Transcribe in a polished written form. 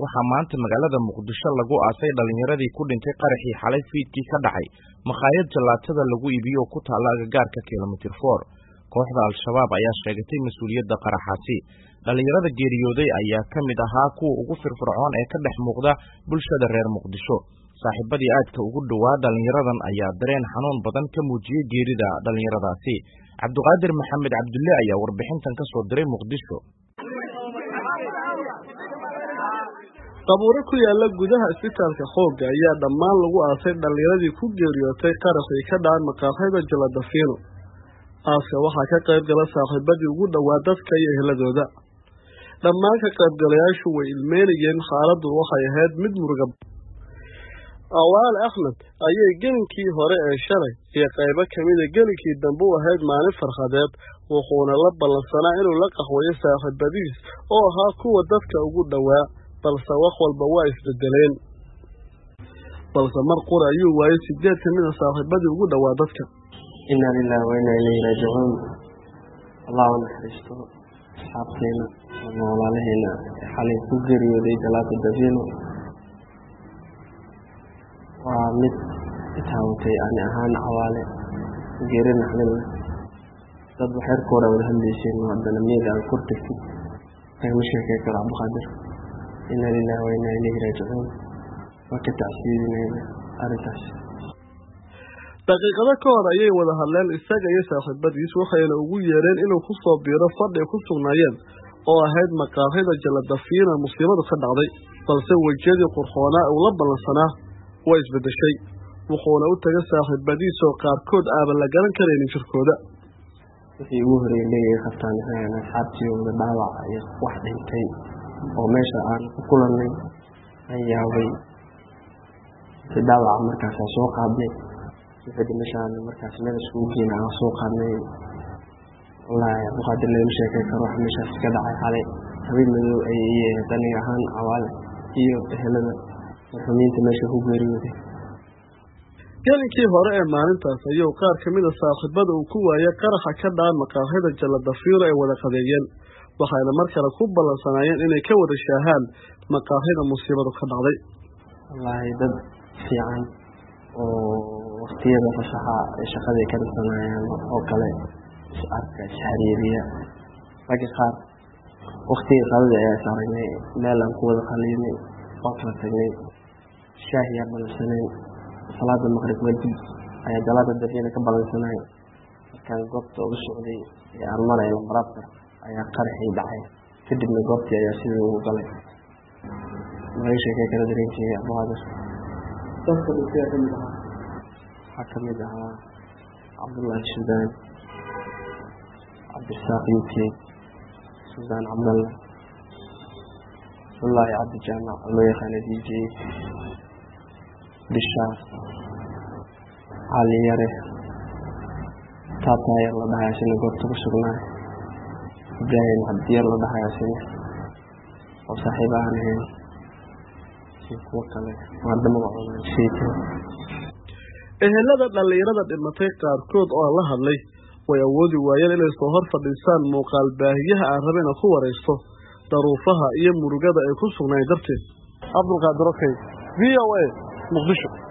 waxaa maanta magaalada Muqdisho lagu aasay dhalinyaradii ku dhintay qaraxii xalay fiidkii ka dhacay makhaayad jalaatada lagu iibiyo ku taala agagaarka kilomitir 4. Kooxda Al-Shabaab ayaa sheegatay mas'uuliyadda qaraxaasi. Dhalinyarada geeriyooday ayaa ka mid ahaa kuwa ugu firfircoon ee ka dhex muuqda bulshada reer Muqdisho. Saaxiibadii aadka ugu dhawaa dhalinyaradan ayaa dareen xanuun badan ka muujiyay geerida dhalinyaradaasi. Cabduqaadir Maxamed Cabdulle ayaa warbixintan ka soo diray Muqdisho. qabuuro ku yaala gudaha isbitaalka Xoogga ayaa dhammaan lagu aasay dhalinyaradii ku geeriyootay qaraxii ka dhacay maqaaxida Jaladafiino. Aaska waxaa ka qayb galay saaxiibadii ugu dhawaa dadka iyo eheladooda. Dhammaan ka qaybgalayaashu way ilmeynayeen, xaaladdu waxay ahayd mid muruga. Awaal Ahmed ayay gelinkii hore ee shalay iyo qaybo kamid ah gelinkii dambe u ahayd maalin farxadeed, wuxuuna la ballansanaa inuu la qaxweeyo saaxiibadiis oo ahaa kuwa dadka ugu dhawaa, balse wax walba waa isbedeleen. balse mar qura ayuu waayay 8 kamid ah saaxiibadii ugu dhawaa dadka. inna lillahi wa inna ilayhi raaji'uun. Allahu naxariisto asxaabteena iyo walaalaheena xalay ku geeriyooday Jaladafiino. waa mid taawtay aan ahaan Awaale geerin naxdin dad waxay koora wada hadlayeen wadana meedan kurtay ay mushakay kala Cabduqaadir. inna lillahi wa inna ilayhi raaji'uun. waqti tacsiidinayna arintaas daqiiqado ka hor ayay wada hadleen isaga iyo saaxiibadiis, waxayna ugu yeereen inuu ku soo biiro fadhi ku sugnaayeen oo ahayd maqaaxida Jaladafiino musiibadu ka dhacday, balse wajiyadii qurxoonaa uu la ballansanaa way isbedeshay. wuxuuna u tagay saaxiibadiis oo qaarkood aaba la garan karaynin jirkooda. wixii ugu horeeyay qabtaan asxaabtii wada dhaawac iyo wax dhintay oo meesha aan ku kulannay ayaa way dhaawac markaas soo qaaday. wixii meeshaan markaas meel isku geeyna soo qaadnay. wallaahi Cabduqaadir leeyahay sheekay karo wax meeshaas ka dhacay xalay habeen madow ayay tani ahaan Awaale iyo ehelada marxumiinta meesha ku geeriyooday. gelinkii hore ee maalintaas ayuu qaar kamid ah saaxiibada uu ku waayay qaraxa ka dhacay maqaaxida Jaladafiino ay wada qadeeyeen, waxayna mar kale ku ballansanaayeen inay ka wada shaahaan maqaaxida musiibadu ka dhacday. wallaahi dad fiican oo waqtiyada fasaxa ee shaqada ka dhigsanayaan oo kale is arka xiriiriya rag qaar waqtiga qadada ayaa saaranay meel aan ku wada qaliinay oo kala tagnay shaahiya balansanay salaada maqrib kadib ayaa Jaladafiino ka balansanay. markaan goobta ugu socday ee aan maray lambarada ayaa qaraxii dhacay, kadibna goobtii ayaa sidii ugu galay. meesha ka kala dareenkii Cabduqaadir dadka dhintay kamid ahaa Cabdullaahi Suudaan, Cabdisaaq Yuukey, Suudaan Cabdallah, Wallaahi Cabdi Jaamac loo yaqaan DJ, Bishaar, Cali Yare, Taatayar la dhahayo sina goobta ku sugnaa, Ibraahim Cabdiyar la dhahayo sina oo saaxiib aan ahayn, si kuwa kale maadaama wacoodan sheekay. ehelada dhalinyarada dhimatay qaarkood oo la hadlay way awoodi waayeen inay soo hor fadhiistaan muuqaal baahiyaha aan rabeen ku wareysto daruufaha iyo murugada ay ku sugnaayeen darteed. Cabduqaadir VOA Muqdisho.